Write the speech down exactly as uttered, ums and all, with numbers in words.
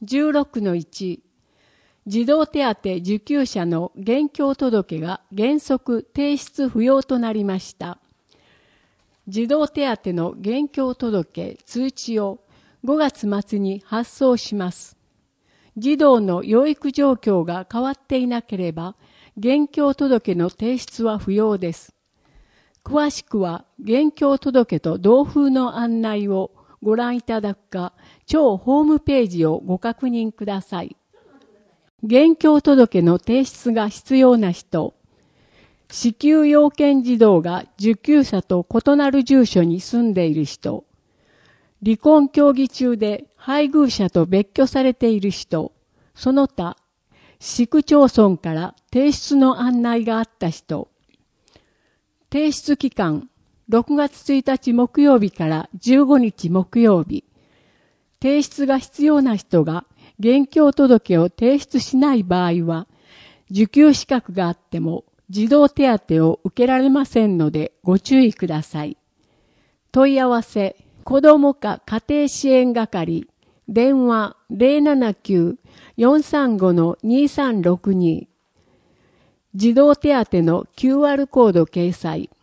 じゅうろくのいち、児童手当受給者の現況届が原則提出不要となりました。児童手当の現況届通知をごがつ末に発送します。児童の養育状況が変わっていなければ、現況届の提出は不要です。詳しくは、現況届と同封の案内をご覧いただくか、超ホームページをご確認ください。現況届の提出が必要な人、支給要件児童が受給者と異なる住所に住んでいる人、離婚協議中で配偶者と別居されている人、その他、市区町村から提出の案内があった人、提出期間、ろくがつついたち木曜日からじゅうごにち木曜日、提出が必要な人が現況届を提出しない場合は、受給資格があっても児童手当を受けられませんのでご注意ください。問い合わせ、子ども課家庭支援係、電話 ゼロななきゅう よんさんご にさんろくに、児童手当の キューアール コード掲載。